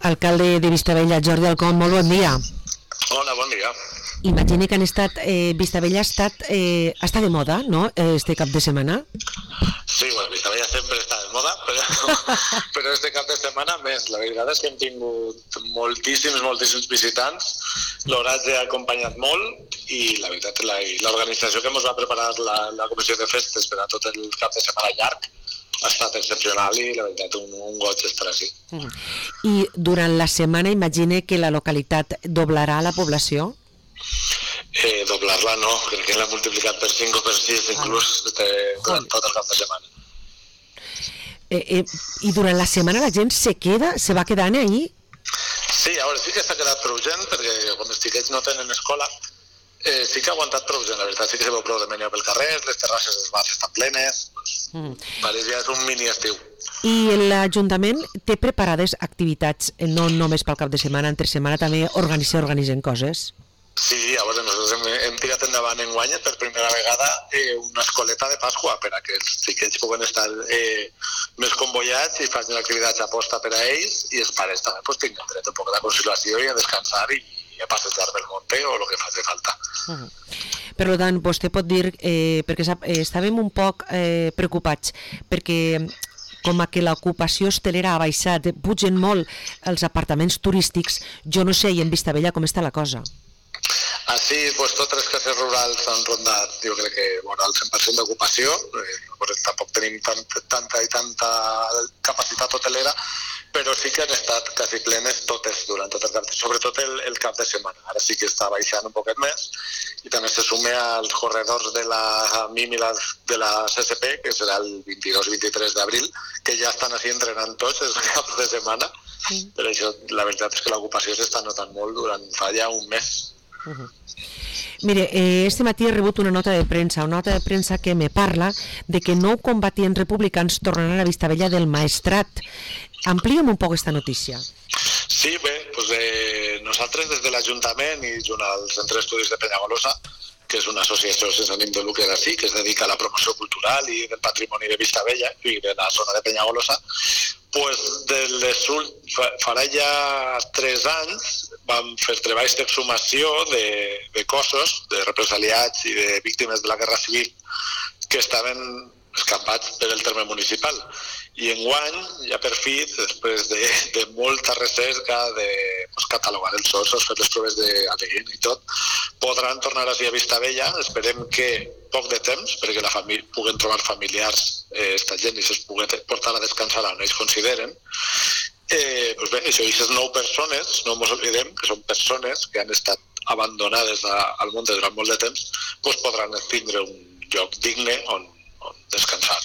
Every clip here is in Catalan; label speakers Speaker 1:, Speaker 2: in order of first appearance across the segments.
Speaker 1: alcalde de Vistabella, Jordi Alcón, molt bon dia.
Speaker 2: Hola, bon dia.
Speaker 1: Imagini que Vistabella està de moda, no?, este cap de setmana.
Speaker 2: Sí, bueno, Vistabella sempre està de moda, però este cap de setmana més. La veritat és que hem tingut moltíssims visitants, l'oratge ha acompanyat molt i la veritat, l'organització que ens va preparar la comissió de festes per a tot el cap de setmana llarg ha estat excepcional i la veritat un goig estar així.
Speaker 1: I durant la setmana imagine que la localitat doblarà la població?
Speaker 2: Doblar-la no, crec que l'ha multiplicat per 5 o per 6 inclús durant tot el cap de setmana.
Speaker 1: I durant la setmana la gent se va quedant ahí?
Speaker 2: Sí, a veure, sí que s'ha quedat prou gent perquè quan els xiquets no tenen escola sí que ha aguantat prou gent, la veritat, sí que se veu prou de menjar pel carrer, les terrasses dels bars estan plenes, pareix ja és un mini estiu.
Speaker 1: I l'Ajuntament té preparades activitats, no només pel cap de setmana, entre setmana també organitzen coses?
Speaker 2: Sí, a veure, nosaltres hem tirat endavant enguany per primera vegada una escoleta de Pasqua per a que els xiquets puguen estar més convoiats i facin activitats a posta per a ells i els pares també tinguin dret un poc de conciliació i a descansar i a passejar pel monte o el que faci falta.
Speaker 1: Per tant, vostè pot dir, perquè estàvem un poc preocupats, perquè com que l'ocupació hostelera ha baixat, pugen molt els apartaments turístics, jo no sé, i en Vistabella com està la cosa?
Speaker 2: Així, totes les cases rurals han rondat, jo crec que el 100% d'ocupació, tampoc tenim tanta capacitat hotelera, però sí que han estat quasi plenes totes durant tot el cap, sobretot el cap de setmana. Ara sí que està baixant un poquet més i també se sume als corredors de la MIM i de la CSP, que serà el 22-23 d'abril, que ja estan així entrenant tots els caps de setmana. Per això la veritat és que l'ocupació s'està notant molt durant fa ja un mes.
Speaker 1: Mire, este matí he rebut una nota de premsa que me parla de que 9 combatients republicans tornaran a Vistabella del Maestrat. Amplia'm un poc aquesta notícia.
Speaker 2: Sí, bé, nosaltres des de l'Ajuntament i junt al Centre d'Estudis de Penyagolosa, que és una associació sense ànim de lucre d'ací, que es dedica a la promoció cultural i del patrimoni de Vistabella i de la zona de Penyagolosa, farà ja 3 anys vam fer treballs d'exhumació de cossos, de represaliats i de víctimes de la Guerra Civil que estaven escampats per el terme municipal. I enguany, ja per fi, després de molta recerca, de catalogar els ossos, fer les proves d'ADN i tot, podran tornar així a Vistabella. Esperem que poc de temps, perquè puguen trobar familiars esta gent i se'ls pugui portar a descansar on ells consideren. Bé, això, aquestes 9 persones, no ens oblidem que són persones que han estat abandonades al món durant molt de temps, podran tindre un lloc digne on descansar.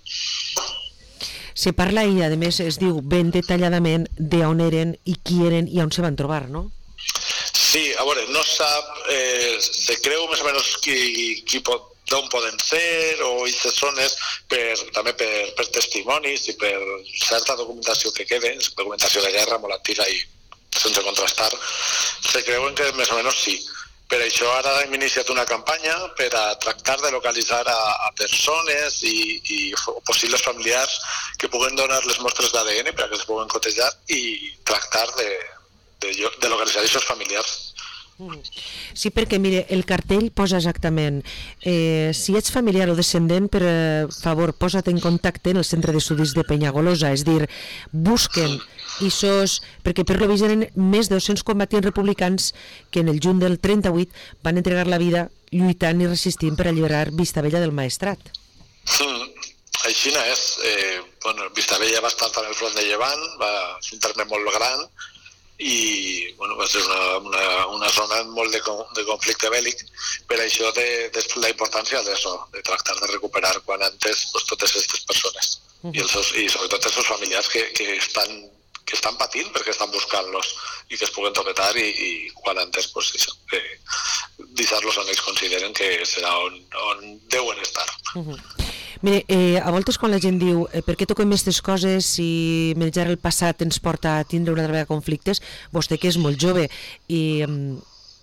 Speaker 1: Se parla i, a més, es diu ben detalladament d'on eren i qui eren i on se van trobar, no?
Speaker 2: Sí, a veure, no sap, se creu més o menys d'on poden ser o aquestes zones també per testimonis i per certa documentació que queda, documentació de guerra molt antiga i sense contrastar, se creuen que més o menys sí. Per això ara hem iniciat una campanya per a tractar de localitzar a persones i possibles familiars que puguen donar les mostres d'ADN per a que es puguen cotejar i tractar de localitzar aquests familiars.
Speaker 1: Sí, perquè mire, el cartell posa exactament si ets familiar o descendent, per favor, posa't en contacte en el Centre d'Estudis de Penyagolosa, és dir, busquen perquè per lo vist eren més de 200 combatents republicans que en el juny del 38 van entregar la vida lluitant i resistint per alliberar Vistabella del Maestrat.
Speaker 2: Així és. Vistabella va estar també al front de Llevant, és un terme molt gran i va ser una zona molt de conflicte bèl·lic, per això de la importància de tractar de recuperar quan antes totes aquestes persones i sobretot els seus familiars que estan patint perquè estan buscant-los i que es puguen topetar i quan antes deixar-los on ells consideren que serà on deuen estar.
Speaker 1: Mire, a voltes quan la gent diu per què toquem aquestes coses si menjar el passat ens porta a tindre una altra vegada conflictes, vostè que és molt jove i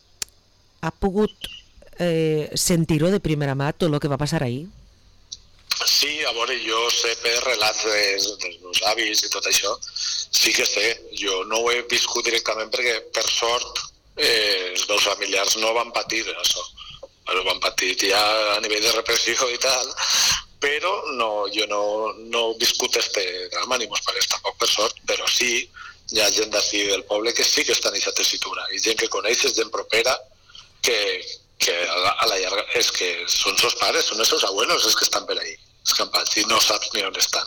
Speaker 1: ha pogut sentir-ho de primera mà tot el que va passar ahir?
Speaker 2: Sí, a veure, jo sé per relats dels meus avis i tot això, sí que sé. Jo no ho he viscut directament perquè, per sort, els meus familiars no van patir això. Van patir ja a nivell de repressió i tal, però jo no he viscut este drama ni meus pares tampoc, per sort, però sí hi ha gent d'ací del poble que sí que està en aquesta tessitura, i gent que coneixes, gent propera, que a la llarga és que són seus pares, són els seus abuelos els que estan per ahí, escampats, i no saps ni on estan.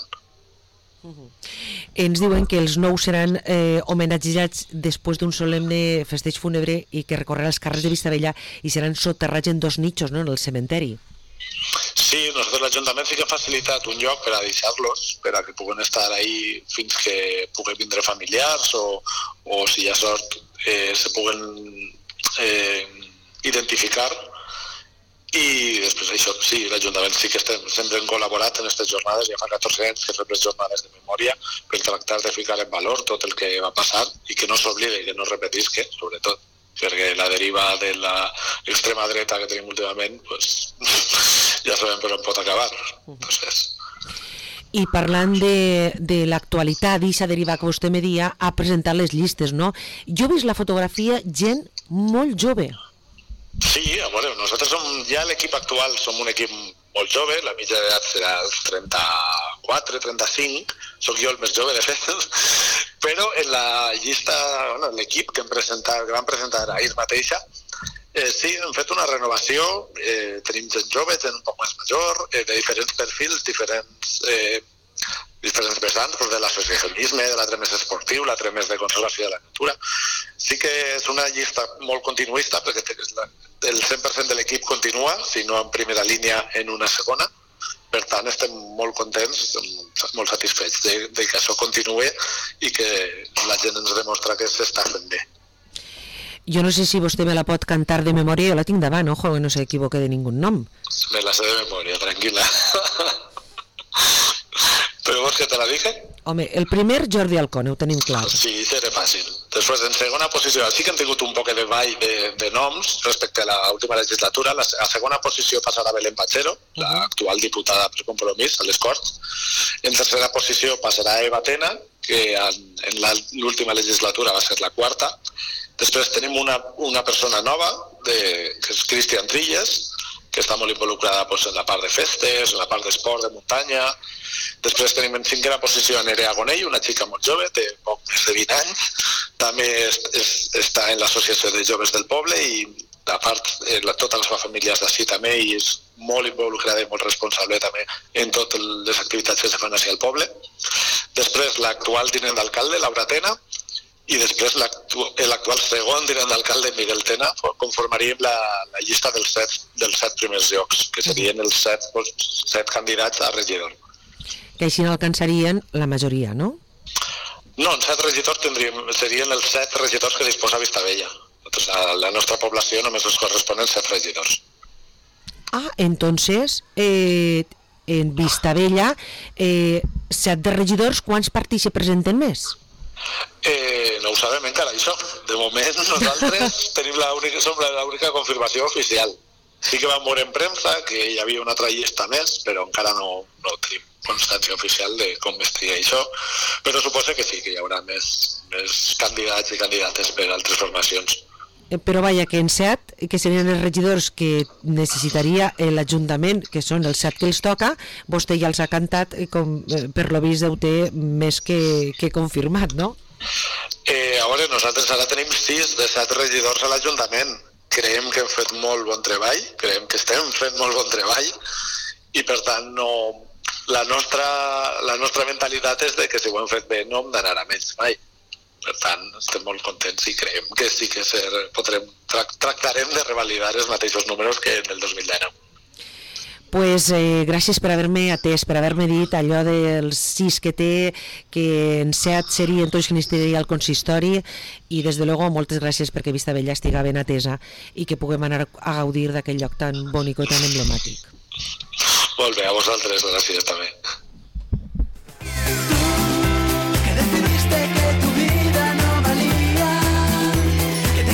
Speaker 1: Ens diuen que els nous seran homenatjats després d'un solemne festeig fúnebre i que recorrerà els carrers de Vistabella i seran soterrats en 2 nichos, no?, en el cementeri.
Speaker 2: Sí, nosaltres l'Ajuntament sí que ha facilitat un lloc per a deixar-los, per a que puguen estar ahí fins que puguen vindre familiars o si hi ha sort se puguen identificar. I després això, sí, l'Ajuntament sí que sempre hem col·laborat en aquestes jornades, ja fa 14 anys que fem les jornades de memòria per tractar de ficar en valor tot el que va passar i que no s'oblide, que no es repetisca, sobretot, perquè la deriva de l'extrema dreta que tenim últimament, pues, ja sabem per on pot acabar. Entonces...
Speaker 1: I parlant de l'actualitat, d'aquesta deriva que vostè me dia, ha presentat les llistes, no? Jo he vist la fotografia gent molt jove.
Speaker 2: Sí, a veure, nosaltres ja l'equip actual som un equip molt jove, la mitja d'edat serà els 34, 35, soc jo el més jove de fet, però en la llista, bueno, l'equip que vam presentar ahir mateixa, sí, hem fet una renovació, tenim gent jove, gent un poc més major, de diferents perfils, diferents vessants, de l'associacionisme, de l'altre més esportiu, l'altre més de conservació de la natura. Sí que és una llista molt continuista, perquè el 100% de l'equip continua, si no en primera línia, en una segona. Per tant, estem molt contents, molt satisfets de que això continuï i que la gent ens demostra que s'està fent bé.
Speaker 1: Jo no sé si vostè me la pot cantar de memòria, jo la tinc davant, ojo, que no s'equivoque de ningú nom.
Speaker 2: Me la sé de memòria, tranquil·la. Però vols que te la diga?
Speaker 1: Home, el primer Jordi Alcone, ho tenim clar.
Speaker 2: Sí, serà fàcil. Després, en segona posició, sí que hem tingut un poc de ball de noms respecte a l'última legislatura. A segona posició passarà Belén Pachero, l'actual diputada per Compromís a les Corts. En tercera posició passarà Eva Tena, que en l'última legislatura va ser la quarta. Després tenim una persona nova, que és Cristian Trilles, que està molt involucrada en la part de festes, en la part d'esport, de muntanya. Després tenim en 5a posició a Nerea Gonell, una xica molt jove, té poc més de 20 anys. També està en l'associació de joves del poble i, a part, totes les famílies d'ací també, i és molt involucrada i molt responsable també en totes les activitats que se fan així al poble. Després l'actual tinent d'alcalde, Laura Tena, i després l'actual segon tinent d'alcalde, Miguel Tena, conformaríem la llista dels 7 primers llocs, que serien els 7 candidats a regidor.
Speaker 1: Que així n'alcançarien la majoria, no?
Speaker 2: No, en 7 regidors serien els 7 regidors que disposa Vistabella. La nostra població només ens corresponen 7 regidors.
Speaker 1: Ah, entonces, en Vistabella, 7 de regidors, quants partits se presenten més?
Speaker 2: No ho sabem encara, això. De moment nosaltres som l'única confirmació oficial. Sí que vam veure en premsa que hi havia una altra llista més, però encara no tenim constància oficial de com estaria això, però suposa que sí, que hi haurà més candidats i candidates per altres formacions.
Speaker 1: Però vaja, que en 7, que serien els regidors que necessitaria l'Ajuntament, que són els 7 que els toca, vostè ja els ha cantat, per lo vist ho té més que confirmat, no?
Speaker 2: A veure, nosaltres ara tenim 6 de 7 regidors a l'Ajuntament. Creiem que hem fet molt bon treball, creiem que estem fent molt bon treball, i per tant la nostra mentalitat és de que si ho hem fet bé no hem d'anar a menys mai. Per tant, estem molt contents i creiem que sí que tractarem de revalidar els mateixos números que en el 2019.
Speaker 1: Pues gràcies per haver-me atès, per haver-me dit allò dels 6 que té, que en 7 serien tots que n'estaria al consistori, i des de luego moltes gràcies perquè Vistabella estiga ben atesa i que puguem anar a gaudir d'aquell lloc tan bonic i tan emblemàtic.
Speaker 2: Molt bé, a vosaltres gràcies també.
Speaker 3: Tú que decidiste